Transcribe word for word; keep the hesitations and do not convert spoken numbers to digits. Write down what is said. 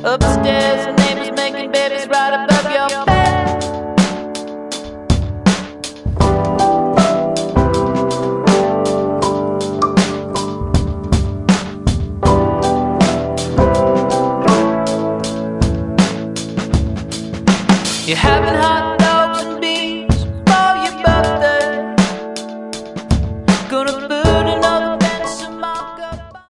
Upstairs, neighbors making babies right above your bed. You're having hot